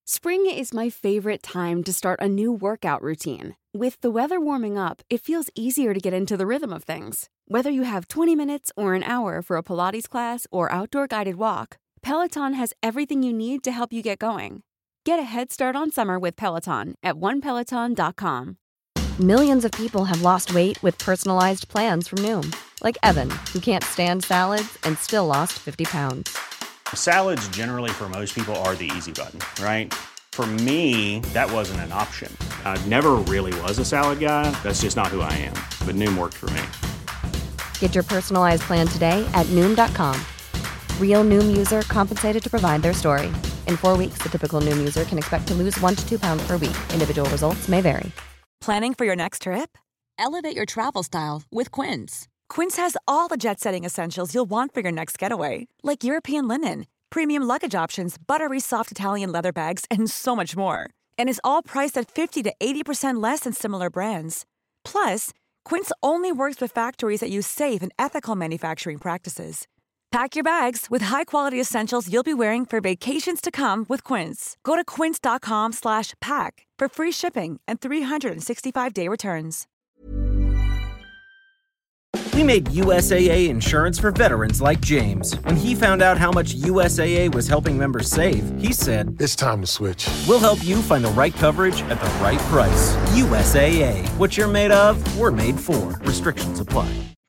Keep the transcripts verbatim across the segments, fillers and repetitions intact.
Spring is my favorite time to start a new workout routine. With the weather warming up, it feels easier to get into the rhythm of things. Whether you have twenty minutes or an hour for a Pilates class or outdoor guided walk, Peloton has everything you need to help you get going. Get a head start on summer with Peloton at one peloton dot com. Millions of people have lost weight with personalized plans from Noom. Like Evan, who can't stand salads and still lost fifty pounds. Salads generally for most people are the easy button, right? For me, that wasn't an option. I never really was a salad guy. That's just not who I am. But Noom worked for me. Get your personalized plan today at Noom dot com. Real Noom user compensated to provide their story. In four weeks, the typical Noom user can expect to lose one to two pounds per week. Individual results may vary. Planning for your next trip? Elevate your travel style with Quince. Quince has all the jet-setting essentials you'll want for your next getaway, like European linen, premium luggage options, buttery soft Italian leather bags, and so much more. And is all priced at fifty to eighty percent less than similar brands. Plus, Quince only works with factories that use safe and ethical manufacturing practices. Pack your bags with high-quality essentials you'll be wearing for vacations to come with Quince. Go to quince dot com slash pack for free shipping and three sixty-five day returns. We made U S A A insurance for veterans like James. When he found out how much U S A A was helping members save, he said, "It's time to switch." We'll help you find the right coverage at the right price. U S A A. What you're made of, we're made for. Restrictions apply.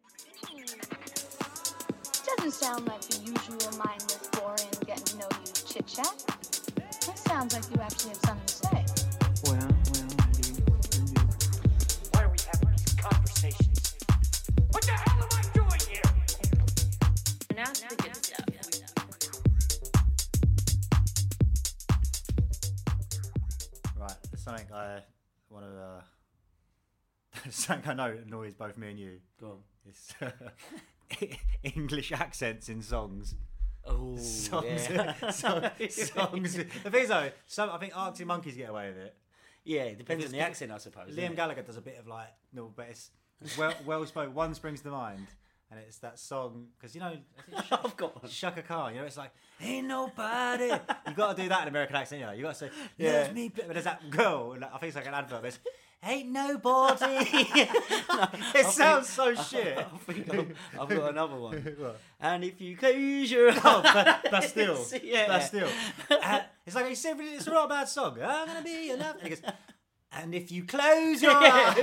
Doesn't sound like the usual mindless, boring, getting to know you chit-chat. It sounds like you actually have something to say. Well, well, indeed, indeed. Why are we having these conversations? What the hell am I doing here? Now the good stuff. Right, there's something I want to. Uh, something I know annoys both me and you. Go on. It's uh, English accents in songs. Oh, songs, yeah. songs, songs. The thing is, though, some I think Arctic Monkeys get away with it. Yeah, it depends on the accent, I suppose. Liam Gallagher does a bit of like no, but it's, it's well well spoken. One springs to mind, and it's that song because you know I've got one. Shaka Khan. You know, it's like ain't nobody. You got to do that in American accent. You know, you got to say Yeah. love me, but there's that girl. And I think it's like an advert. There's ain't nobody. It sounds so shit. I think I've, I've got another one. What? And if you close your eyes, Oh, but, but still, yeah. but still. Uh, it's like he said, it's not a bad song. I'm gonna be enough. And he goes, and if you close your eyes,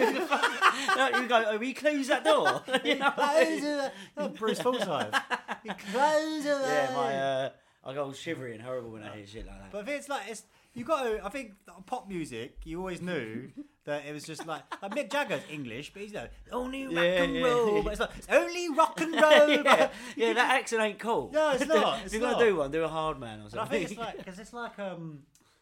no, you go. Oh, we close that door. You know? close your oh, Bruce Forsyth. You close your Yeah, eyes. my uh, I go all shivery and horrible when I hear shit like that. But if it's like it's you got to. I think pop music. You always knew that it was just like like Mick Jagger's English, but he's like only rock Yeah, and yeah, roll. yeah. But it's like it's only rock and roll. yeah, yeah, that accent ain't cool. No, it's not. if It's you're not. gonna do one, do a hard man or But I something. think it's like because it's like um,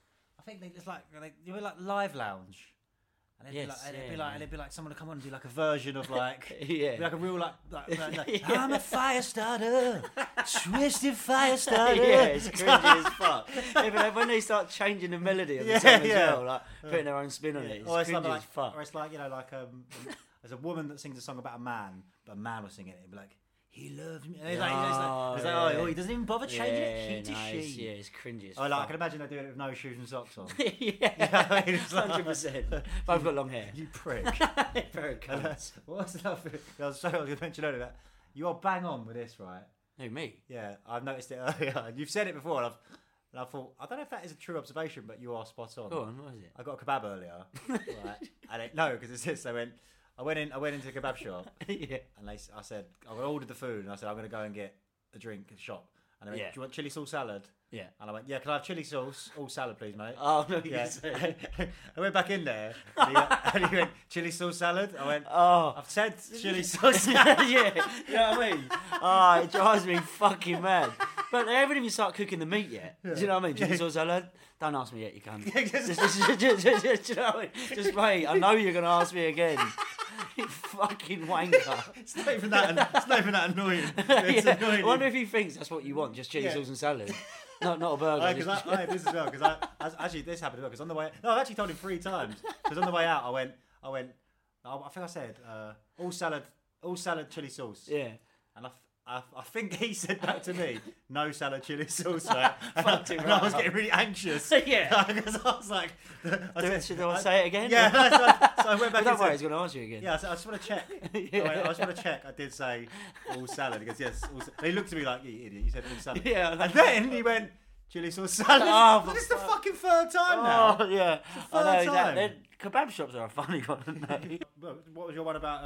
I think they, it's like like you were like live lounge. And it'd, Yes, be like, and it'd yeah, be like, yeah. and it'd be like someone to come on and do like a version of like, Yeah. be like a real like, like, like, like Yeah. I'm a fire starter, twisted fire starter. yeah, it's cringy as fuck. Yeah, but when they start changing the melody of the Yeah, song as yeah. well, like putting their own spin on it, it's or it's cringy like, as fuck. or it's like you know like um, there's a woman that sings a song about a man, but a man was singing it. It'd be like, he loves me. And it's like, it's like, it's like Oh, oh, yeah. oh, he doesn't even bother changing it. He Yeah, to no, she. it's, yeah, it's cringy as Oh, like I fuck. can imagine they doing it with no shoes and socks on. yeah, I mean, it's like- hundred percent. Both got long hair. You prick. Very cunts. What's another thing? I was sorry, I was going to mention earlier that you are bang on with this, right? Who, me? Yeah, I've noticed it earlier. And you've said it before, and I've, and I thought, I don't know if that is a true observation, but you are spot on. Go on, what is it? I got a kebab earlier, right? And it, no, because it's this. I went, I went in, I went into a kebab shop, yeah. and they, I said, I ordered the food, and I said, I'm going to go and get a drink at the shop. And they went, Yeah. do you want chili sauce salad? Yeah. And I went, yeah, can I have chili sauce, all salad, please, mate? Oh, no, you yeah. said. I went back in there, and he, went, and he went, chili sauce salad? I went, Oh. I've said chili sauce salad. yeah, you know what I mean? Oh, it drives me fucking mad. But they haven't even started cooking the meat yet. Do you know what I mean? Chili sauce salad? Don't ask me yet, you can't. just, just, just, just, just, just, you know what I mean? Just wait, I know you're going to ask me again. You fucking wanker. It's not even that, it's not even that annoying. It's yeah. annoying. I wonder if he thinks that's what you want, just chili Yeah. sauce and salad. Not, not a burger. I, cause just- I, I had this as well because I as, actually this happened as well because on the way no I've actually told him three times because on the way out I went I went I, I think I said uh, all salad all salad chili sauce yeah. and I, f- I, I think he said that to me. No salad, chili sauce. Right? and, I, Fucked him and right I was up. getting really anxious. Yeah. Because I was like, I Do said- it, should I say it again? Yeah. so, I- so I went back. But don't and worry, said- he's going to ask you again. Yeah, I, said, I just want to check. Yeah. Oh, wait, I just want to check. I did say all salad. He goes, yes. All sa-. He looked at me like, you idiot. You said all salad. Yeah. And then he went, chili sauce salad. Oh, This is for the fuck. fucking third time now. Oh, yeah. the I know, third exactly. time. They're- Kebab shops are a funny one, aren't they? Well, what was your one about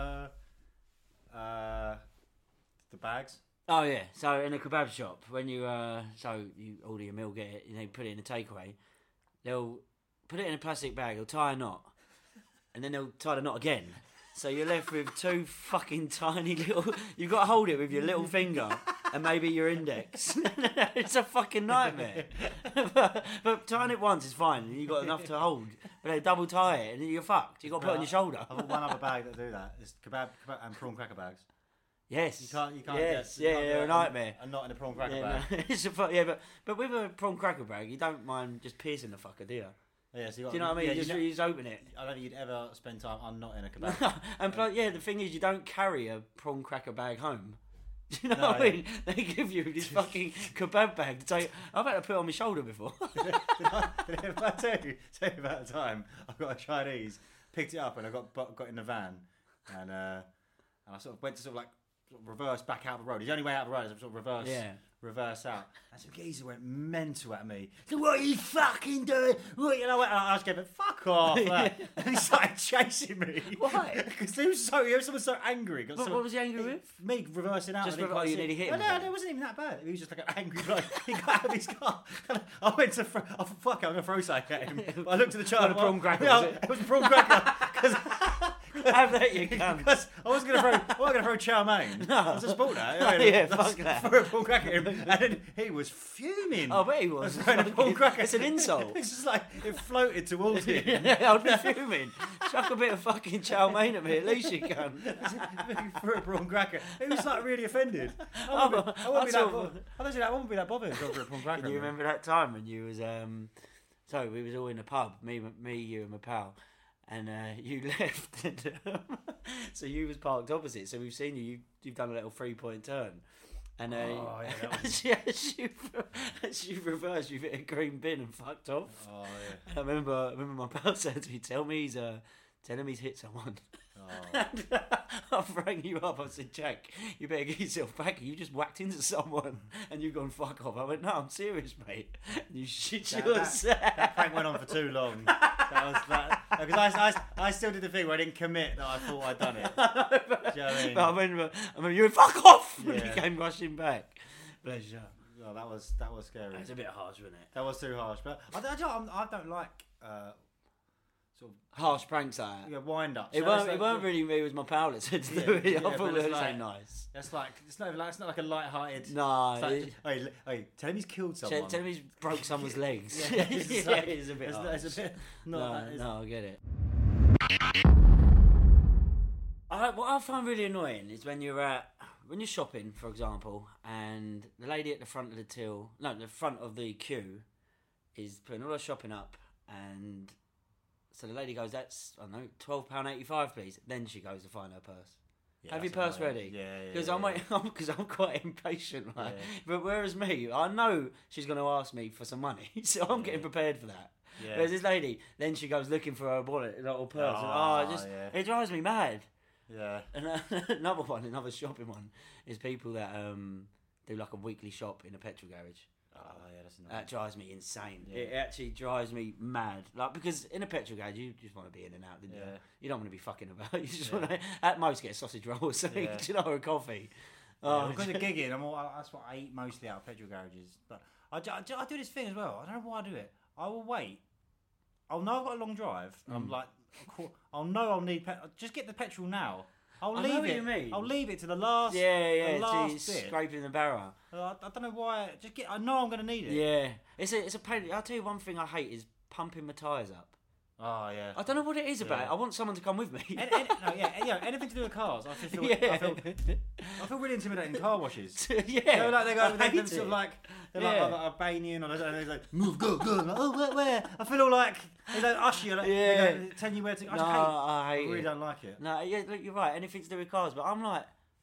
uh, uh, the bags? Oh yeah, so in a kebab shop, when you uh, so you order your meal, get it, and they put it in a takeaway, they'll put it in a plastic bag, they'll tie a knot, and then they'll tie the knot again. So you're left with two fucking tiny little. You've got to hold it with your little finger and maybe your index. It's a fucking nightmare. but, but tying it once is fine, and you've got enough to hold. But they double tie it, and then you're fucked. You've got to put it on your shoulder. I've got one other bag that do that. It's kebab, kebab and prawn cracker bags. Yes. You can't. You can't. Yes. Get, you Yeah, can't they're get a nightmare. And not in a prawn cracker Yeah, bag. no, it's a fu- yeah, but but with a prawn cracker bag, you don't mind just piercing the fucker, do you? Yeah, so you got, Do you know what I mean? yeah, you, just, know- you just open it. I don't think you'd ever spend time on not in a kebab. And plus, yeah, the thing is, you don't carry a prawn cracker bag home. Do you know No, what I yeah. mean? They give you this fucking kebab bag to take. I've had to put it on my shoulder before. did I, did I, if I tell you, tell you about the time I got a Chinese, picked it up, and I got bu- got in the van, and uh, and I sort of went to sort of like sort of reverse back out the road. The only way out the road is sort of reverse, Yeah. reverse out. And some geezer went mental at me. So what are you fucking doing? What, you know what? And I was going, fuck off! Like, and he started chasing me. Why? Because he was so he was someone so angry. Got What- so- what was he angry with? Me reversing out. Just I didn't rever- quite you see nearly it. hit No, him no, with no, it? it wasn't even that bad. He was just like an angry bloke. He got out of his car. And I went to, fr- oh, fuck it, I'm going to throw something at him. But I looked at the child. Not a prawn cracker, Yeah, was it? it was a prawn cracker. Because Have that, you can. because I was going to throw, I wasn't going to throw chow mein. No. I was just bought that. Oh, yeah, fuck that. Threw a prawn cracker at him, and then he was fuming. Oh, but he was. Throwing a prawn cracker. It's an insult. It's just like it floated towards him. Yeah, I'd be fuming. Chuck a bit of fucking chow mein at me, at least you can. He threw a prawn cracker. He was like really offended. I Oh, wouldn't, be, I I wouldn't be that. saw- bo- I don't think that wouldn't be that bothered. If I threw a prawn cracker. Can you at me. remember that time when you was um so we was all in a pub, me me, you and my pal, and uh, you left and, um, so you was parked opposite, so we've seen you, you you've done a little three point turn. And uh, Oh, yeah, that was- as, you, as, you, as you reversed, you hit a green bin and fucked off. Oh yeah. And I remember, I remember my pal said to me, "Tell me he's uh, tell him he's hit someone." Oh. And, uh, I've rang you up. I said, "Jack, you better get yourself back. You just whacked into someone, and you've gone fuck off." I went, "No, I'm serious, mate." And you shit That, yourself. that, that prank went on for too long. That was that because I, I, I still did the thing where I didn't commit that I thought I'd done it. Do you know what I mean? But I remember, I remember you went fuck off when Yeah. you came rushing back. Bless you. Oh, that was that was scary. It's a bit harsh, wasn't it? That was too harsh, but I, don't- I don't I don't like uh, sort of Harsh pranks like that. yeah, wind ups. It You know, weren't, it's it like- weren't really me, it was my pal that said to Yeah, do it. yeah, I but thought it it's was like- like, nice. That's like it's not like it's not like a light-hearted. No, It's like, it- hey, hey, tell him he's killed someone. Tell, tell him he's broke someone's legs. Yeah, it's yeah, like- it's a bit it's, harsh. it's a bit. Not no, that, is no, I get it. I, what I find really annoying is when you're at when you're shopping, for example, and the lady at the front of the till, no, the front of the queue, is putting all her shopping up, and so the lady goes, "That's I don't know, twelve pound eighty five, please." Then she goes to find her purse. Yeah, Have your that's purse annoying. ready? Yeah, yeah. Because yeah, I'm yeah. waiting, because I'm quite impatient. Like, Yeah. but whereas me, I know she's going to ask me for some money, so I'm getting Yeah. prepared for that. Yeah. Whereas this lady, then she goes looking for her wallet, her little purse. and, Oh, oh, it just yeah. it drives me mad. Yeah. And uh, another one, another shopping one, is people that um, do like a weekly shop in a petrol garage. Oh yeah, that's annoying. That drives me insane. Yeah. It actually drives me mad. Like because in a petrol garage, you just want to be in and out, didn't you? Yeah. You don't want to be fucking about. You just Yeah. want to, at most, get a sausage roll or something, Yeah. do you know, or a coffee. Yeah, Oh, because of gigging, I'm all, that's what I eat mostly out of petrol garages. But I, do- I, do- I do this thing as well. I don't know why I do it. I will wait. I'll know I've got a long drive. And Mm. I'm like, I'll know I'll need petrol. Just get the petrol now. I'll I leave know what it. you mean. I'll leave it to the last. yeah, yeah, The so last you're bit. scraping the barrel. Uh, I, I don't know why. Just get. I know I'm going to need it. Yeah, it's a it's a pain. I'll tell you one thing I hate is pumping my tyres up. Oh yeah. I don't know what it is about Yeah. it. I want someone to come with me. Any, any, no, yeah, yeah, anything to do with cars. I just feel. yeah. I feel. I feel really intimidated in car washes. yeah, You know, like they go, I they, hate they're sort it. of like they're Yeah. like Albanian, or they're, they're like move, go, go. I'm like, oh, where, where? I feel all like they don't usher you. Like, Yeah. they go, telling you where to. I No, just hate. I hate I really it. don't like it. No, yeah, look, you're right. Anything to do with cars, but I'm like,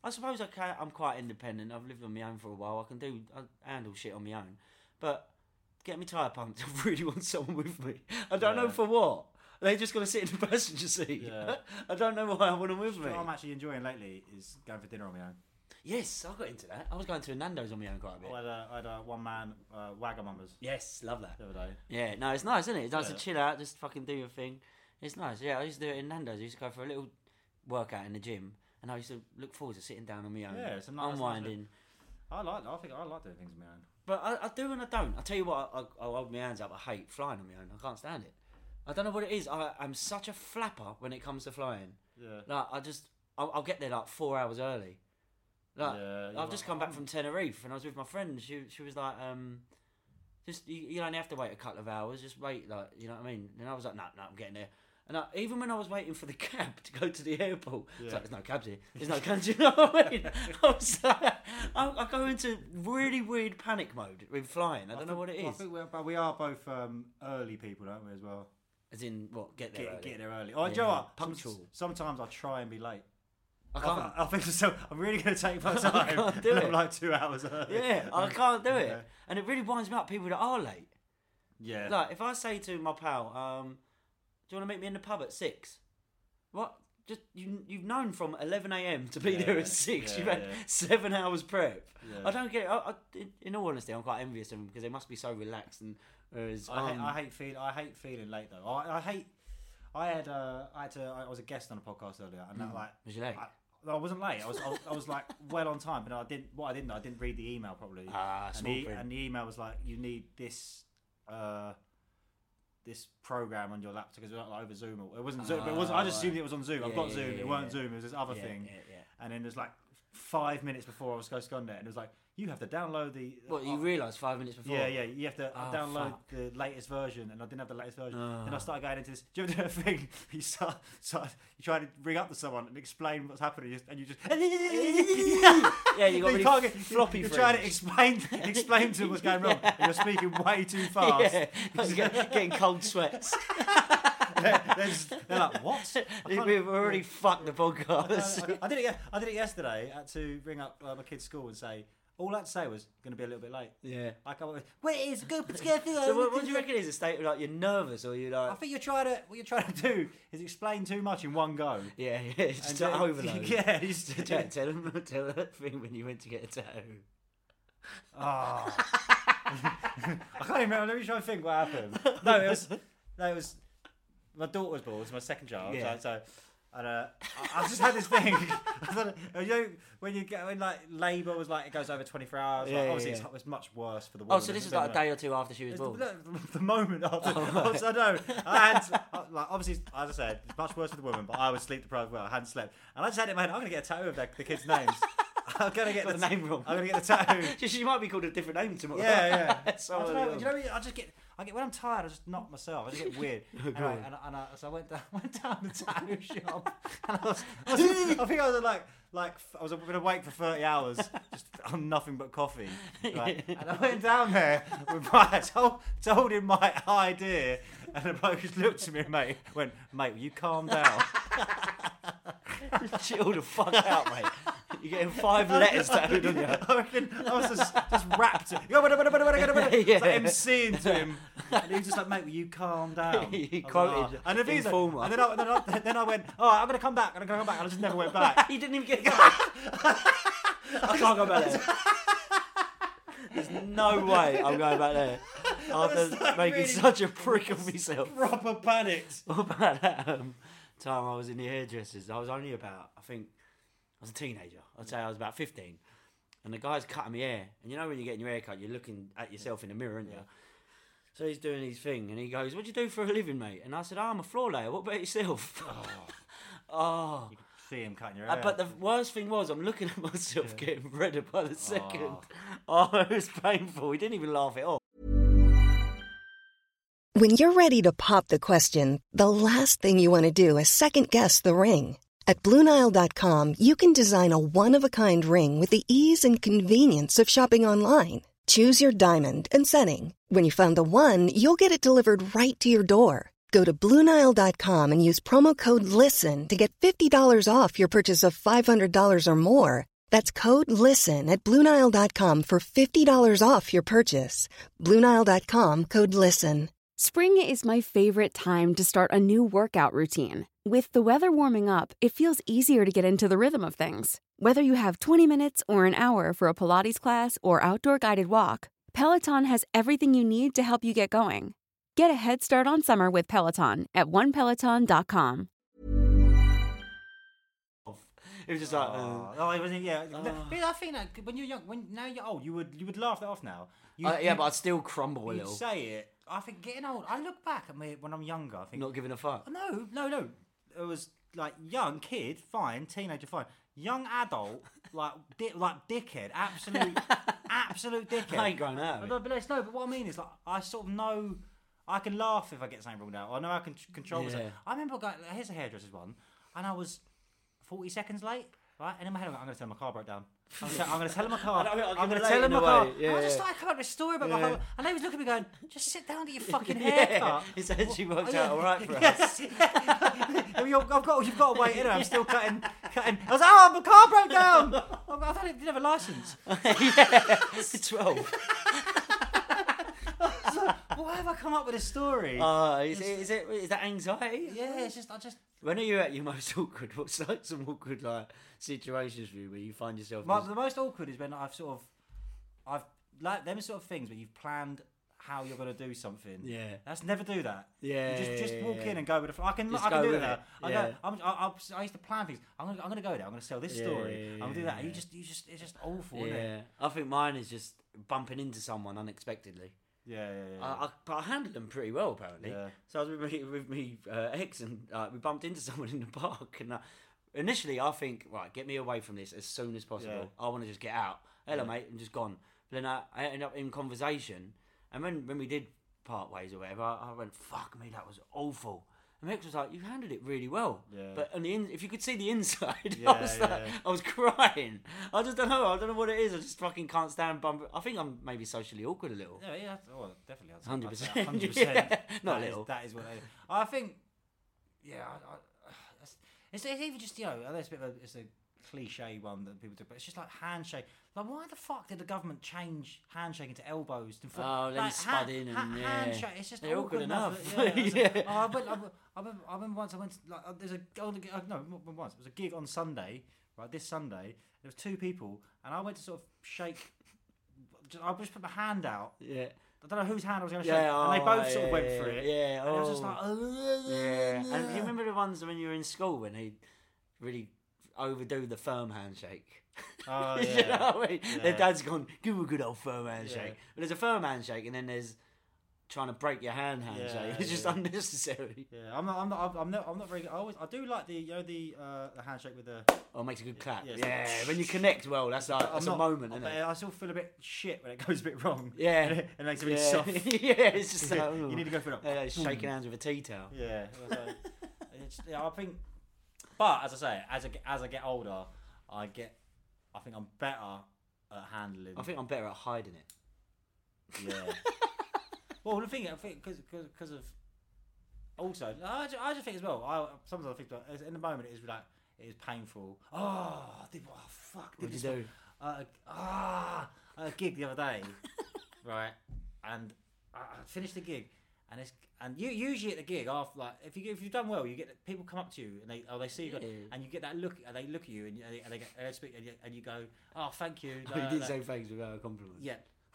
I suppose I can. I'm quite independent. I've lived on my own for a while. I can do. I handle shit on my own. But get me tyre pumped. I really want someone with me. I don't Yeah. know for what. They just got to sit in the passenger seat. Yeah. I don't know why I want them with me. What I'm actually enjoying lately is going for dinner on my own. Yes, I got into that. I was going to a Nando's on my own quite a bit. I had a, I had a one man uh, Wagamama's Yes, love that. the other day. Yeah, no, it's nice, isn't it? It's nice Yeah. to chill out, just fucking do your thing. It's nice. Yeah, I used to do it in Nando's. I used to go for a little workout in the gym, and I used to look forward to sitting down on my own, Yeah, it's a nice- unwinding. I like. I think I like doing things on my own. But I, I do and I don't. I tell you what, I, I, I'll hold my hands up. I hate flying on my own. I can't stand it. I don't know what it is. I, I'm such a flapper when it comes to flying. Yeah. Like I just, I'll, I'll get there like four hours early. Like Yeah, I've you're just like, come back "Oh." from Tenerife, and I was with my friend. And she, she was like, um, just you, you only have to wait a couple of hours. Just wait, like you know what I mean. And I was like, no, no, I'm getting there. And I, even when I was waiting for the cab to go to the airport, it's Yeah. like, there's no cabs here. There's no cabs. You know what I mean? I, was like, I, I go into really weird panic mode with flying. I don't know what it Well, I is. think we're, but we are both um, early people, don't we, as well? As in, what? Get there Get, early. get there early. Oh, Yeah, do you know what? Some- punctual. Sometimes I try and be late. I I, can't. th- I think so. I'm really going to take my I time. can't do and it. I'm like two hours early. Yeah, I can't do it. Yeah. And it really winds me up, people that are late. Yeah. Like, if I say to my pal, um, do you want to meet me in the pub at six? What? Just you, You've known from eleven a.m. to be Yeah, there yeah, at six. yeah, You've had yeah. seven hours prep. Yeah. I don't get it. I, I, in all honesty, I'm quite envious of them because they must be so relaxed. And whereas I hate, I'm- I hate feel. I hate feeling late though. I, I hate. I had. Uh, I had to. I was a guest on a podcast earlier, and that, like. Was you late? I, I wasn't late. I was. I was, I was like well on time, but I didn't. What I didn't. I didn't read the email properly. Ah, and, small the, print. and the email was like, you need this. Uh, this program on your laptop because it was like over Zoom. Or, it wasn't Zoom. but it was. I just Ah, assumed it was on Zoom. I've yeah, got yeah, Zoom. yeah, it wasn't yeah. Zoom. It was this other Yeah, thing. yeah, yeah. And then there's like five minutes before I was supposed to go on there, and it was like, you have to download the. What, you uh, realised five minutes before? Yeah, yeah. You have to Oh, download fuck. the latest version, and I didn't have the latest version. Oh. Then I started going into this. Do you ever do a thing? You start, start, you try to ring up to someone and explain what's happening, and you just. Yeah, you got really can't get, floppy You're trying to frames. explain, explain to them what's going wrong, and you're speaking way too fast. Yeah, like get- getting cold sweats. they're, they're, just- they're like, what? I can't- We've already fucked the podcast. I, I, I did it. ye- I did it yesterday. I had to ring up uh, my kid's school and say. All I had to say was going to be a little bit late. Yeah. I come up with, wait, it's good, but together. So what, what do you reckon is a state of like you're nervous or you I like? think you're trying to. What you're trying to do is explain too much in one go. Yeah, yeah, it's just And an then- overload. Yeah, you just, Tell, tell them, tell that thing when you went to get a tattoo. Oh. I can't even remember. Let me try and think what happened. No, it was. No, it was. My daughter was born. It was my second child. Yeah. So, so and uh, I, I just had this thing. I thought, you know, when you get when like labour was like it goes over twenty-four hours. Yeah, like, yeah, obviously, yeah. It's, it's much worse for the Oh, woman. so this than is like a the- day or two after she was It's born. the, the, the moment after. Oh, right. Obviously, I know. I had like obviously, as I said, it's much worse for the woman. But I was sleep deprived. Well, I hadn't slept, and I just had it in my head. I'm gonna get a tattoo of the, the kids' names. I'm gonna get Got the, the name wrong. I'm gonna get the tattoo. She, she might be called a different name tomorrow. Yeah, yeah. So I don't know, early you on. know, I just get, I get when I'm tired, I just knock myself. I just get weird. anyway, and, I- and I, so I went down, went down the tattoo shop, and I was, I, was, I think I was like, like I was been awake for thirty hours, just on nothing but coffee. Right? And I went down there with my, told, told him my idea, and the bloke just looked at me, mate, went, mate, will you calm down? Chill the fuck out, mate. You're getting five letters tattooed on you. I reckon I was just, just wrapped. Yeah. Like emceeing to him, and he was just like, "Mate, will you calm down?" He I was quoted like, "Oh." And the thing is, like- Informer. and then I, then, I, then I went, "Oh, I'm gonna come back. I'm gonna come back," and I just never went back. You didn't even get back. I can't go back there. There's no way I'm going back there. After like making really such a prick of myself. Proper panicked. What about that um, time I was in the hairdressers? I was only about, I think, I was a teenager. I'd say I was about fifteen. And the guy's cutting my hair. And you know when you're getting your hair cut, you're looking at yourself in the mirror, aren't you? So he's doing his thing. And he goes, what do you do for a living, mate? And I said, oh, I'm a floor layer. What about yourself? Oh. oh. You could see him cutting your Uh, hair. but the worst thing was, I'm looking at myself getting redder by the second. Oh. oh, it was painful. He didn't even laugh it off. When you're ready to pop the question, the last thing you want to do is second-guess the ring. At Blue Nile dot com, you can design a one-of-a-kind ring with the ease and convenience of shopping online. Choose your diamond and setting. When you find the one, you'll get it delivered right to your door. Go to Blue Nile dot com and use promo code LISTEN to get fifty dollars off your purchase of five hundred dollars or more. That's code LISTEN at Blue Nile dot com for fifty dollars off your purchase. Blue Nile dot com, code LISTEN. Spring is my favorite time to start a new workout routine. With the weather warming up, it feels easier to get into the rhythm of things. Whether you have twenty minutes or an hour for a Pilates class or outdoor guided walk, Peloton has everything you need to help you get going. Get a head start on summer with Peloton at one peloton dot com. It was just like, Oh, uh, oh, it wasn't. Yeah, Oh. but I think that when you're young, when now you're old, you would you would laugh that off now. You, uh, yeah, you- but I'd still crumble a you'd little. say it. I think getting old. I look back at me when I'm younger. I think Not giving a fuck. no, no, no. It was like young kid, fine, teenager, fine. Young adult, like di- like dickhead, absolute, absolute dickhead. I ain't grown out of But, it. but it's no. But what I mean is, like, I sort of know. I can laugh if I get something wrong now. I know I can t- control myself. Yeah. I remember going. Here's a hairdresser's one, and I was forty seconds late. Right, and in my head, I'm going to tell him my car broke down. I'm going to tell, I'm gonna tell him my car. I know, I can I'm going to relate tell him in my a car. way, yeah, I just yeah. started coming up with a story about my Yeah. car, and they was looking at me going, "Just sit down, get your fucking Yeah, haircut." it's actually worked Oh, yeah. out all right for us. Yes. Yeah. You've got, you've got to wait. Anyway, I'm still cutting, cutting. I was like, "Oh, my car broke down." I thought it didn't have a license. yeah, twelve. Why have I come up with a story? Uh, is, it, is it is that anxiety? yeah, it's just I just. When are you at your most awkward? What's like some awkward like situations for you where you find yourself? My, just- the most awkward is when I've sort of, I've like them sort of things where you've planned how you're going to do something. Yeah. Let's never do that. Yeah, You just just yeah, walk yeah. in and go with the. fl- I can Just I can go do with that. it, I yeah. go. I'm, I, I, I used to plan things. I'm gonna I'm gonna go there. I'm gonna sell this Yeah, story. yeah, I'm gonna do yeah, that. And you yeah. just you just it's just awful. yeah, Isn't it? I think mine is just bumping into someone unexpectedly. Yeah, yeah, yeah. I, I, but I handled them pretty well apparently. Yeah. So I was with me, with me uh, ex, and uh, we bumped into someone in the park. And uh, initially, I think, right, get me away from this as soon as possible. Yeah. I want to just get out. Hello, Yeah. mate, I'm just gone. But then I, I ended up in conversation, and when when we did part ways or whatever, I, I went, "Fuck me, that was awful." And my ex was like, "You handled it really well." Yeah. But on the in, if you could see the inside, Yeah, I was like, yeah. I was crying. I just don't know. I don't know what it is. I just fucking can't stand bump. I think I'm maybe socially awkward a little. Yeah, yeah, oh, definitely. I'd say- Hundred I'd say percent. hundred percent. Yeah. Not a That is- little. That is what. I, I think. Yeah, I, I, it's, it's it's even just you know, I know it's a bit of a, it's a cliche one that people do, but it's just like handshake. Like, why the fuck did the government change handshaking to elbows? To fo- Oh, then like, you spud in and, yeah. handshake. It's just They're awkward awkward enough. that- Yeah, it's like- Yeah. oh, I, went, I, went, I, remember, I remember once I went to, like uh, there's a oh, the- uh, no not once it was a gig on Sunday, right? This Sunday there was two people, and I went to sort of shake. Just, I just put my hand out. Yeah. I don't know whose hand I was going to Yeah, shake, and they oh, both sort of yeah, went yeah, for it. yeah, and I was just oh. like, oh, Yeah. And do you remember the ones when you were in school when they really overdo the firm handshake? Oh, You yeah. know what I mean? Yeah. Their dad's gone, give a good old firm handshake. Yeah. But there's a firm handshake, and then there's trying to break your hand handshake. Yeah, It's just yeah. unnecessary. Yeah, I'm not. I'm not. I'm not. I'm not very. I always. I do like the. You know the. Uh, the handshake with the. Oh, it makes a good clap. Yeah, Yeah, it's like- when you connect well, that's like I'm that's not, a moment, I, isn't it? I still feel a bit shit when it goes a bit wrong. Yeah. and it, and it makes it really yeah. soft. yeah, it's just like, You need to go for that. Yeah, like shaking hands with a tea towel. Yeah. it was like- it's, yeah, I think. But as I say, as I get, as I get older, I get. I think I'm better at handling. I think I'm better at hiding it. Yeah. Well, the thing, I think, because because of. Also, I just, I just think as well. I sometimes I think that in the moment it is like it is painful. Oh, I did oh fuck? Did What'd this you one- do? Uh, ah, I had a gig the other day, right? And I, I finished the gig, and it's and you usually at the gig after like if you if you've done well, you get people come up to you and they oh they see you Yeah. and you get that look and they look at you and, you, and they and they, get, and they speak and you, and you go oh thank you. Oh, you da, did da. say thanks without a compliment. Yeah.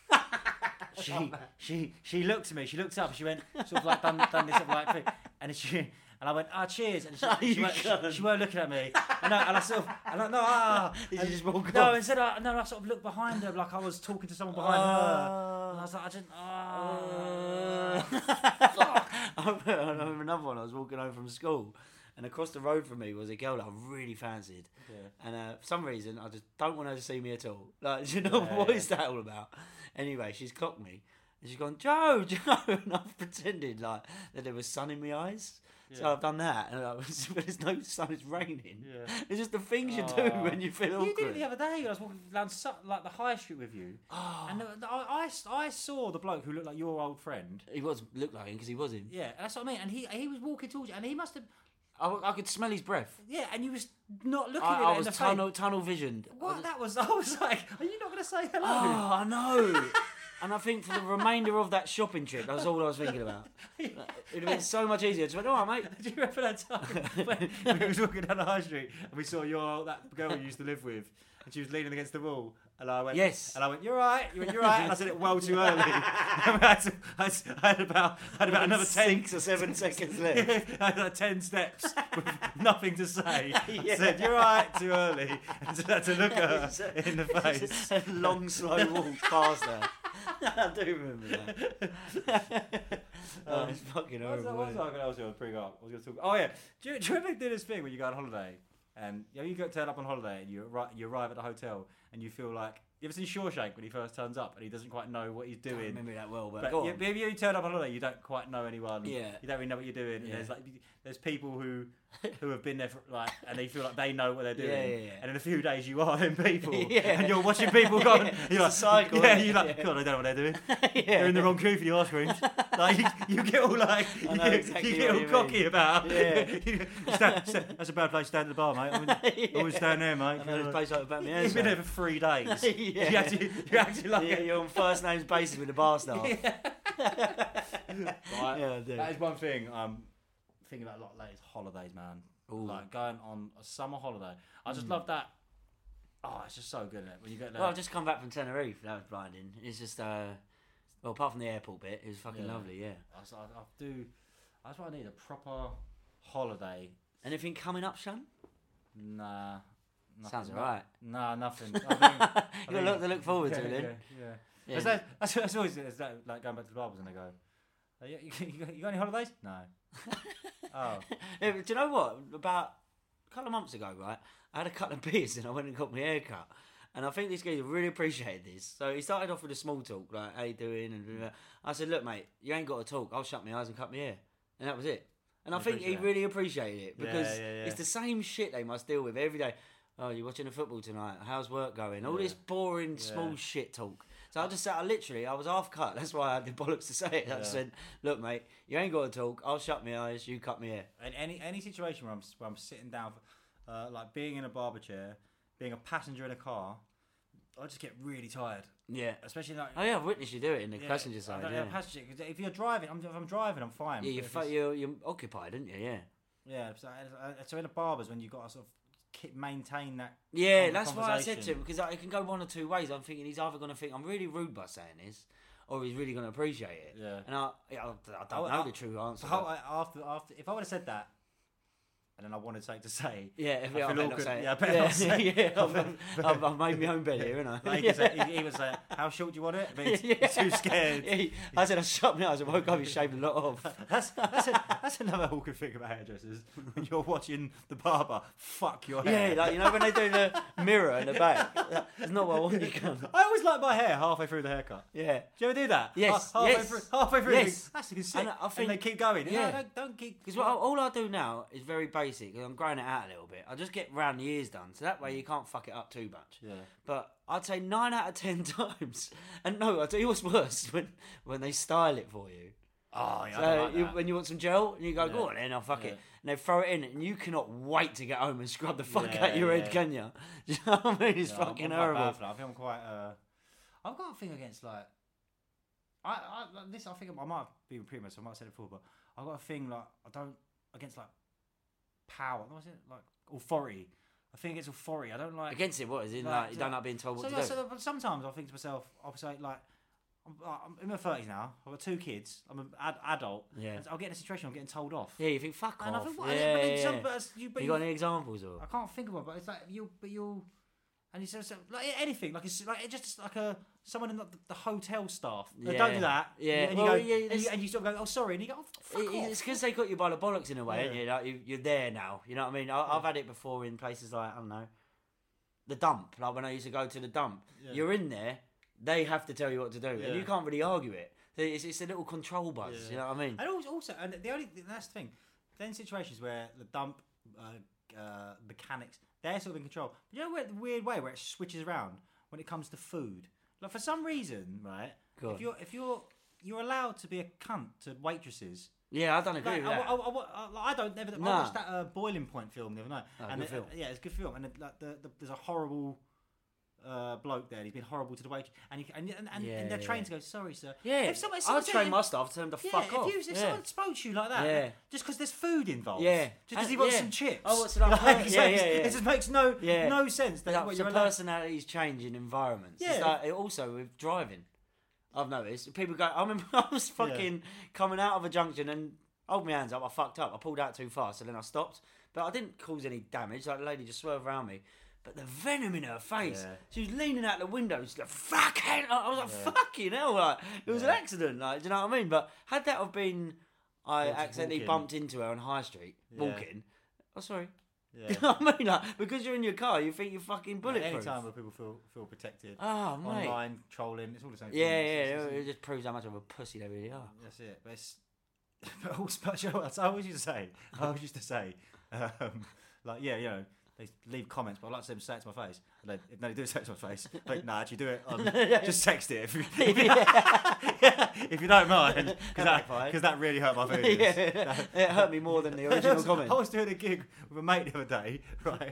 she she she looked at me. She looked up. She went sort of like done done this sort of like thing, and she and I went ah cheers. And she, Oh, she, you weren't, she, cunt. she weren't looking at me. And I, and I sort of and I, no ah. Did you and- just walk No, off? instead I no I sort of looked behind her like I was talking to someone behind her. And I was like I didn't ah. I remember, I remember another one. I was walking home from school, and across the road from me was a girl that I really fancied. Yeah. And uh, for some reason, I just don't want her to see me at all. Like, you know, Yeah, what yeah. is that all about? Anyway, she's clocked me, and she's gone, Joe, Joe, and I've pretended like that there was sun in my eyes. So Yeah. I've done that, and I was, but there's no sun. It's raining. Yeah. It's just the things you do Oh. when you feel awkward. You did it the other day. I was walking down Su- like the high street with you, Oh. and the, the, I, I I saw the bloke who looked like your old friend. He was looked like him because he was him. Yeah, that's what I mean. And he he was walking towards you, and he must have. I, I could smell his breath. Yeah, and you was not looking I, at it I in was the tunnel face. tunnel visioned. What? I was, That was. I was like, are you not going to say hello? oh, I know. And I think for the remainder of that shopping trip, that's all I was thinking about. It'd have been so much easier. Just went, all right, mate. Do you remember that time when we was walking down the high street and we saw your that girl you used to live with, and she was leaning against the wall, and I went, Yes. and I went, you're right, you went, you're right, and I said it well too early. I, had to, I, had, I had about, I had about another ten Six or seven seconds left. I had like ten steps with nothing to say. Yeah. I said, you're right, too early, and just had to look at her in the face. A long, slow walk past her. I do remember that. Oh, it's fucking What was horrible. I, what was I going to bring up? I was going to talk. Oh yeah, do you, do you ever do this thing when you go on holiday and you know, you go turn up on holiday and you arri- you arrive at the hotel and you feel like you ever seen Shawshank when he first turns up and he doesn't quite know what he's I don't doing. remember that well, but, But go you, on. maybe you turn up on holiday, you don't quite know anyone. Yeah. You don't really know what you're doing. And Yeah. there's like there's people who who have been there for like and they feel like they know what they're doing. Yeah, yeah, yeah. And in a few days you are them people. Yeah. And you're watching people go. Yeah. You're like It's a cycle, Yeah. isn't it? You're like Yeah. God, I don't know what they're doing. Yeah. They're in the wrong queue for the ice creams. Like you, you get all like I you, know get- exactly you get what all you cocky mean. about. Yeah. You stand, stand, that's a bad place to stand at the bar, mate. I mean, Yeah. always stand there, mate. I know this place like about me. You've been there for three days. Yeah. You actually, you actually like Yeah, it. you're on first names basis with the bar staff. Right. Yeah, I do. That is one thing I'm thinking about a lot lately is holidays, man. Ooh. Like going on a summer holiday. I just Mm. love that. Oh, it's just so good, isn't it? When you get there. Well, I've just come back from Tenerife. That was blinding. It's just, uh, well, apart from the airport bit, it was fucking Yeah. lovely, yeah. I, was- I, I do. That's what I need, a proper holiday. Anything coming up, Sean? Nah. Sounds nothing. alright. Nah, nothing. I think, I Got a think- lot to look forward yeah, to, then. Yeah, yeah. Yeah. That's, that, that's, that's always it's that, like going back to the barbers and they go, "Oh, you, you, you, got, you got any holidays? No. Oh. Yeah, but do you know what? About a couple of months ago, right, I had a couple of beers and I went and got my hair cut. And I think this guy really appreciated this. So he started off with a small talk, like, how you doing? And blah, blah. I said, look, mate, you ain't got to talk. I'll shut my eyes and cut my hair. And that was it. And I I think he appreciate it. really appreciated it because Yeah, yeah, yeah. it's the same shit they must deal with every day. Oh, you're watching the football tonight. How's work going? All Yeah. this boring, small Yeah. shit talk. So I just said, I literally, I was half cut. That's why I had the bollocks to say it. I Yeah. said, look, mate, you ain't got to talk. I'll shut my eyes. You cut my hair. And any any situation where I'm where I'm sitting down, for, uh, like being in a barber chair, being a passenger in a car, I just get really tired. Yeah. Especially like. Oh yeah, I've witnessed you do it in the yeah, passenger I side. don't- Yeah, passenger. 'Cause if you're driving, I'm, if I'm driving, I'm fine. yeah, But you're, if fu- it's- you're you're occupied, aren't you? Yeah. Yeah. So, uh, so in a barber's when you got to sort of keep, maintain that. Yeah, con- that's why I said to conversation. him because like, it can go one or two ways. I'm thinking he's either going to think I'm really rude by saying this, or he's really going to appreciate it. Yeah. And I, yeah, I, I don't I- know I- the true answer. How, but- I, after after if I would have said that, and then I wanted something to say. yeah, if I I feel better not awkward. say it. Yeah, I better yeah, not say it. yeah, I've, I've, I've made my own bed here, haven't I? Like he, said, he, he would say, "How short do you want it?" But he's, he's too scared. Yeah, he- I said I shut my eyes and woke up. He shaved a lot off. That's that's, a, that's another awkward thing about hairdressers. When you're watching the barber, fuck your hair. Yeah, like you know when they do the mirror in the back. That's not what I want you to. I always like my hair halfway through the haircut. Yeah. Do you ever do that? Yes, Ha- halfway yes. Through, halfway through. Yes. you think, That's a good sick. And I think- and they keep going. yeah. No, don't, don't keep. Because all I do now is very basic. 'Cause I'm growing it out a little bit. I just get round the ears done, so that way you can't fuck it up too much. Yeah. But I'd say nine out of ten times, and no, I tell you what's worse when when they style it for you. Oh, yeah. So I don't like you, that. when you want some gel, and you go, Yeah. go on then, I'll fuck Yeah. it. And they throw it in, and you cannot wait to get home and scrub the fuck Yeah, out your yeah. head, can you? Do you know what I mean? It's Yeah, I'm- fucking I'm quite horrible. bad for that. I think I'm quite. Uh, I've got a thing against like. I, I like, this I think I might be premature. So I might have said it before, but I've got a thing like I don't against like power. What was it like authority? I think against authority. I don't like Against it, what is it? Like, Like, you so- don't like being told what so, to like, do. so, but sometimes I think to myself, I'll say like. I'm, I'm in my thirties now. I've got two kids. I'm an ad- adult. Yeah. and I'll get in a situation. I'm getting told off. Yeah, you think fuck And I off. think, Yeah, what- yeah, but then yeah. some- but it's- you, but You got any examples or? I can't think of one, but it's like you, but you, and you said like anything, like it's like it's just like a someone in the, the hotel staff. They Yeah. don't do that. Yeah. and you, Well, go, yeah, and, you, it's- and you sort of go, oh sorry, and you go, oh fuck It- off. It's because they got you by the bollocks in a way, Yeah. ain't you? Like you, you're there now. You know what I mean? I, I've had it before in places like I don't know, the dump. Like when I used to go to the dump, Yeah. you're in there. They have to tell you what to do, Yeah. and you can't really argue it. So It's, it's a little control buzz. Yeah. You know what I mean? And also, also, and the only that's the thing, then situations where the dump uh, uh, mechanics they're sort of in control. But you know where the weird way where it switches around when it comes to food. Like for some reason, right? Go on. If you're if you're you're allowed to be a cunt to waitresses. Yeah, I don't agree Like, with I, that. I, I, I, I don't never. No. I watched that uh, Boiling Point film the other night, Oh, and good it, film. yeah, it's a good film. And it, like, the, the, there's a horrible uh, bloke there. And he's been horrible to the waitress, and he, and and, and, Yeah, and they're yeah. trained to go, sorry, sir. Yeah, if someone, if I'll someone train said- my staff to tell them to yeah, fuck if off. You, if yeah. someone spoke to you like that, Yeah. just because there's food involved, Yeah. just because And- he wants yeah. some chips. Oh, what's it like? Like, Yeah, so yeah, it's- yeah. It just makes no Yeah. no sense. That Like, what the you're allowed- personalities change in environments. It's Yeah. like, it also with driving. I've noticed people go. I remember I was fucking coming out of a junction and hold my hands up. I fucked up. I pulled out too fast, and then I stopped. But I didn't cause any damage. Like the lady just swerved around me. But the venom in her face. Yeah. She was leaning out the window. She's like, "Fuck it!" I was like, Yeah. "Fucking hell!" Like it was Yeah. an accident. Like, do you know what I mean? But had that have been, I Yeah, just accidentally walking. bumped into her on High Street Yeah. walking. Oh, sorry. Yeah. Do you know what I mean? Like, because you're in your car, you think you're fucking bulletproof. Any time where people feel feel protected, Oh, mate. online trolling, it's all the same. Yeah, thing. yeah, It's- it's- it, it's- it just proves how much of a pussy they really are. That's it. But it's but also, but you know what, I always used to say, I always used to say, um, like, yeah, you know, they leave comments, but I like to see them say it to my face. And they, if no, they do say it to my face. Like, nah, actually do it. On, just text it if you, if you, if you don't mind, because that, cause that really hurt my feelings. Yeah, it hurt me more than the original comment. I was doing a gig with a mate the other day, right?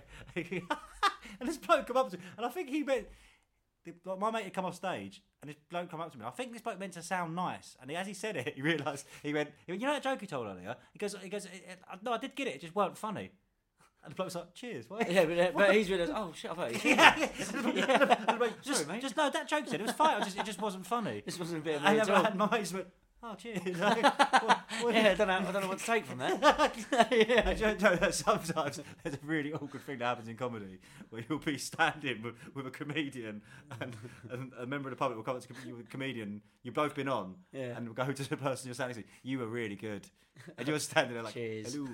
And this bloke come up to me, and I think he meant. The, like, my mate had come off stage, and this bloke come up to me. I think this bloke meant to sound nice, and he, as he said it, he realised he went, he went, "You know that joke you told earlier?" He goes, "He goes, no, I did get it. It just weren't funny." And the bloke's like, "Cheers." What? Yeah, but, but he's realised, oh shit, I've heard it. yeah, yeah. And the bloke, just, Sorry, mate. just no, that joke said it was fine. It just, it just wasn't funny. This wasn't a bit of me And, at then- all. and my mate just went, "Oh, cheers." Like, what, what, Yeah, I don't know. I don't know what to take from that. yeah. I don't know that sometimes there's a really awkward thing that happens in comedy where you'll be standing with, with a comedian and, and a member of the public will come up to you with a comedian. You've both been on, Yeah. and will go to the person you're standing next to. You were really good, and you're standing there like, Cheers. "Hello."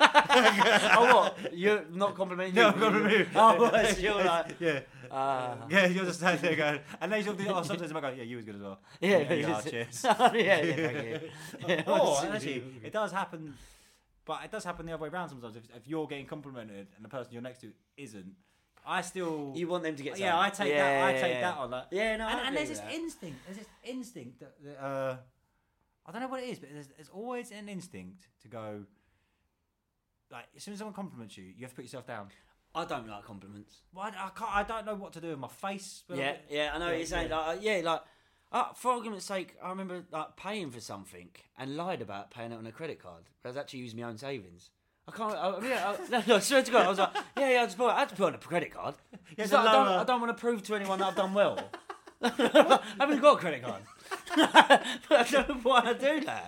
Oh, what? You're not complimenting No, you? I'm complimenting you. Oh, so you're like, yeah. uh, Yeah, you're just standing there going, and then you'll do, oh, sometimes I go, "Yeah, you was good as well." yeah, yeah, yeah, are, cheers. yeah, yeah, thank you. Yeah, Or honestly. actually, it does happen, but it does happen the other way around sometimes. If, if you're getting complimented and the person you're next to isn't, I still You want them to get yeah, some. I take Yeah, that. I yeah, take yeah. that on that. Yeah, no, I and, and agree there's with this that. instinct. There's this instinct that, that uh, I don't know what it is, but there's, there's always an instinct to go. Like as soon as someone compliments you, you have to put yourself down. I don't like compliments. Well, I, I can't. I don't know what to do with my face. when Yeah, I- yeah, I know Yeah, what you're saying. yeah. Like, uh, yeah, like, uh, for argument's sake, I remember like paying for something and lied about paying it on a credit card. I was actually using my own savings. I can't. I, I, yeah, I, no, no, I swear to God, I was like, yeah, yeah, I just put, I had to put it on a credit card. Yeah, It's the like, I, don't, lower- I don't want to prove to anyone that I've done well. I haven't got a credit card. But I don't know why I do that.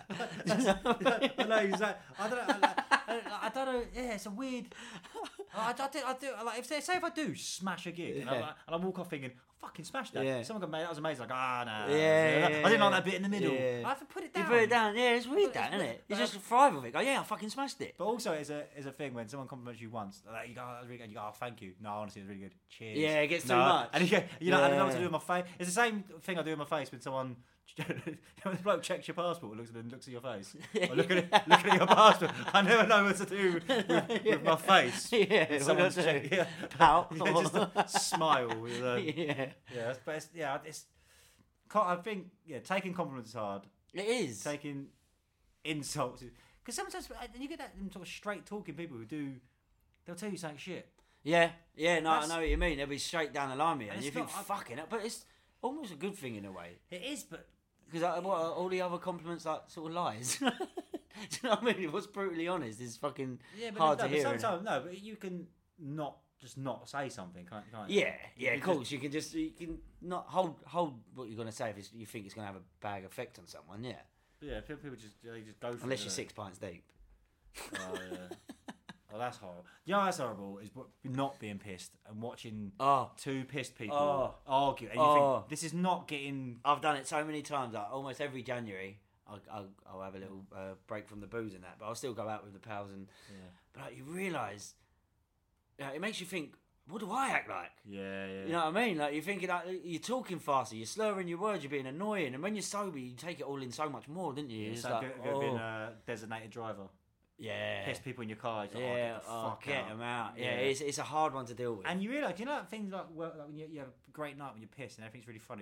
I know exactly. I don't know. I, I, I don't know. Yeah, it's a weird. I, I, I do. I do. Like, if say if I do smash a gig and, I, Yeah. and I walk off thinking, I fucking smashed that. Yeah. Someone got made. That was amazing. Like, ah, no. Yeah, I didn't like that bit in the middle. yeah. I have to put it You down. put it down. Yeah, it's weird, But that, it's isn't weird. it? You But- just thrive with it. Go, yeah, I fucking smashed it. But also, it's a it's a thing when someone compliments you once. Like, you go, oh, that was really good. You go, oh, thank you. No, honestly, it was really good. Cheers. Yeah, it gets too No. much. And you, go, you know, I don't know what to Yeah. do with my face. It's the same thing I do with my face when someone. When the bloke checks your passport and looks at it and looks at your face. Or look at it, looking at your passport. I never know what to do with, with, with my face. Yeah, When what someone's do I do? check- yeah. Pout. Yeah, just a smile. With a, Yeah. yeah, but it's, yeah, it's. I think yeah, taking compliments is hard. It is. Taking insults because sometimes and you get that them sort of straight talking people who do. They'll tell you something shit. Yeah, yeah, no, That's- I know what you mean. They'll be straight down the line with you, And and you it's think, not- I- fucking it. But it's almost a good thing in a way. It is, but Because uh, what, are all the other compliments like sort of lies. Do you know what I mean? What's brutally honest is fucking yeah, but hard no, to but hear. innit? sometimes no, but you can not just not say something, can't, can't you? Yeah, yeah, You of can course. You can just you can not hold hold what you're going to say if it's, you think it's going to have a bad effect on someone. Yeah, Just, yeah, people people just they just go for unless it. you're don't six pints deep. they? Oh yeah. Oh, that's horrible. You know what's horrible is what- not being pissed and watching Oh, two pissed people Oh. argue, and you Oh. think this is not getting. I've done it so many times. Like almost every January, I'll, I'll, I'll have a little uh, break from the booze and that, but I'll still go out with the pals. And Yeah. but like, you realise, yeah, it makes you think. What do I act like? Yeah, yeah. You know what I mean? Like you're thinking, like, you're talking faster, you're slurring your words, you're being annoying, and when you're sober, you take it all in so much more, didn't you? Yeah, It's so like, good, good oh, being a designated driver. yeah, Piss people in your car. It's like, yeah, oh, get the oh, fuck get out. them out. Yeah, Yeah. it's it's a hard one to deal with. And you realise, you know, that things like, well, like when you, you have a great night when you're pissed and everything's really funny.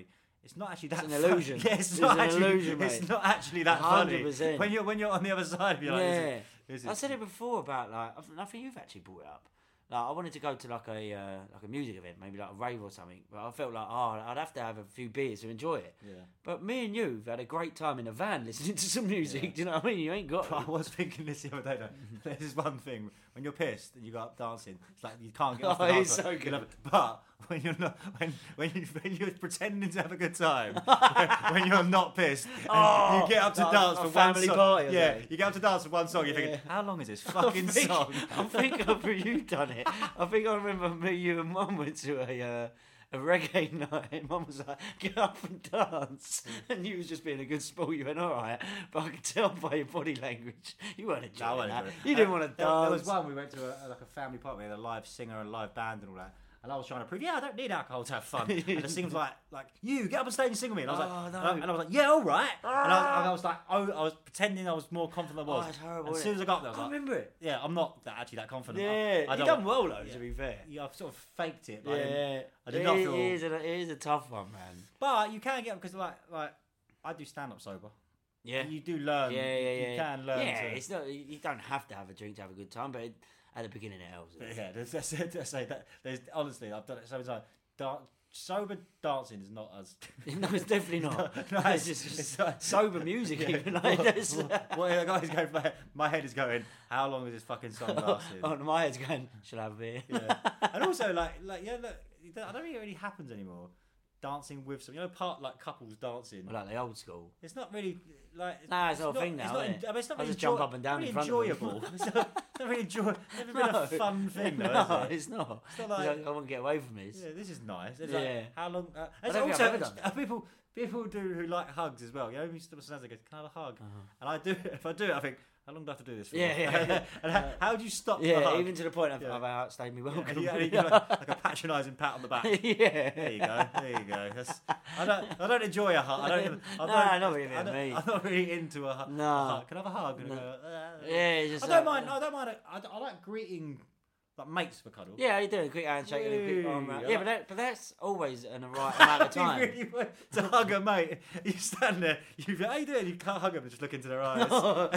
It's not actually that. It's an illusion. Fun. Yeah, it's, It's not an actually. illusion, it's mate. not actually that one hundred percent. funny. When you're when you're on the other side, you're like, yeah. is it, is it? I said it before about like I I think you've actually brought it up. Like I wanted to go to like a uh, like a music event, maybe like a rave or something. But I felt like oh, I'd have to have a few beers to enjoy it. Yeah. But me and you've had a great time in a van listening to some music. Yeah. Do you know what I mean? You ain't got. I was thinking this the other day. Though. This is one thing when you're pissed and you go up dancing. It's like you can't get off the Oh, dance it's floor. so You good. love it. But when you're not, when when, you, when you're pretending to have a good time, when you're not pissed, and Oh, you get up to like dance a for family one song. party or Yeah, something. you get up to dance for one song. You're thinking, Yeah. how long is this I fucking think, song? I think I've you done it. I think I remember me, you, and Mum went to a uh, a reggae night. And Mum was like, "Get up and dance," and you was just being a good sport. You went, "All right," but I could tell by your body language you weren't enjoying No, I wasn't that. enjoying it. You didn't Uh, want to there, dance. there was one we went to a, like a family party. We had a live singer and live band and all that. And I was trying to prove, yeah, I don't need alcohol to have fun. And the singer was like, like, you get up on stage and sing with me. And I was Oh, like, no. and, I, and I was like, yeah, all right. And I, was, and I was like, oh, I was pretending I was more confident than I was. Oh, it's horrible, And as isn't soon as I got there, I was I like, remember it. yeah, I'm not that, actually that confident. Yeah, I, I you don't done want- well though. yeah. To be fair. Yeah, I've sort of faked it. But I, Yeah, didn't, I did it, not is- feel. it is a, it is a tough one, man. But you can get because like like I do stand up sober. Yeah, And you do learn. Yeah, yeah, yeah. You can learn. Yeah, to, it's not. You don't have to have a drink to have a good time, but it, at the beginning it helps. But yeah, there's, there's, there's, there's, there's honestly, I've done it so many times. Dan- sober dancing is not as. No, it's definitely not. No, No, it's, it's just it's not- sober music. Yeah. Even like Well, this. well, well, the guy's going. My, my head is going. How long is this fucking song lasting? Oh, my head's going. Should I have a beer? Yeah. And also, like, like yeah, look, I don't think it really happens anymore. Dancing with some, you know, part like couples dancing. Like the old school. It's not really like. Nah, it's not a thing now, It's not, is en- it? I mean, it's not I really just jump enjoy- up and down really in front of them. enjoyable. It's not, it's not really enjoy. Never been No. a fun thing, though. No, is it? it's not. It's not It's like- like, I want to get away from this. Yeah, this is nice. It's Yeah. like, how long? Uh, I it's don't think also, I've ever done uh, people people do who like hugs as well. You know, sometimes they go, "Can I have a hug?" And I do. If I do it, I think, how long do I have to do this for? Uh-huh. Yeah, yeah, yeah. And how, how do you stop the Yeah, hug? even to the point of Yeah. I've outstayed me Yeah, welcome. and you, and you give like, like a patronising pat on the back. Yeah. There you go. There you go. That's, I don't. I don't enjoy a hug. I don't. Even, I No, don't, not really I don't, me. I'm not really into a, hu- No. a hug. Can I have a hug? And No. I, go, uh, Yeah, it's just I don't like- mind. I don't mind. a- I, I like greeting like mates for cuddle. Yeah, you do a quick handshake and a quick arm around. Woo, Yeah, I but, like- that, but that's always in the right amount of Do you time. really want to hug a mate? You stand there. You go, how you doing? You can't hug them and just look into their eyes.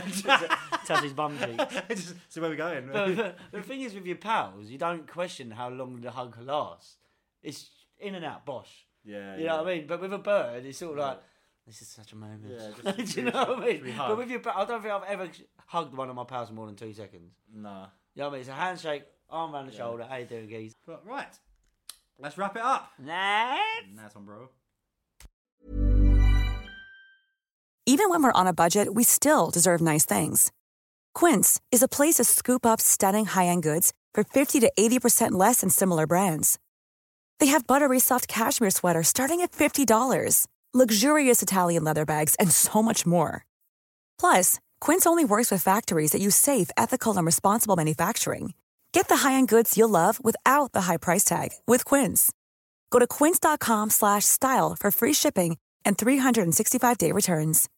Touch his bum cheek. Just, so where we going? But, but the thing is, with your pals, you don't question how long the hug lasts. It's in and out, bosh. Yeah, You know what I mean? But with a bird, it's sort of like, this is such a moment. Yeah, just- Do you know what I should we mean? hug? But with your, pa- I don't think I've ever hugged one of my pals for more than two seconds. Nah. You know what I mean? It's a handshake, arm around the shoulder. How you doing, geez? But right, let's wrap it up. Nah. Nice one, bro. Even when we're on a budget, we still deserve nice things. Quince is a place to scoop up stunning high-end goods for fifty to eighty percent less than similar brands. They have buttery soft cashmere sweaters starting at fifty dollars, luxurious Italian leather bags, and so much more. Plus, Quince only works with factories that use safe, ethical, and responsible manufacturing. Get the high-end goods you'll love without the high price tag with Quince. Go to quince.com slash style for free shipping and three sixty-five day returns.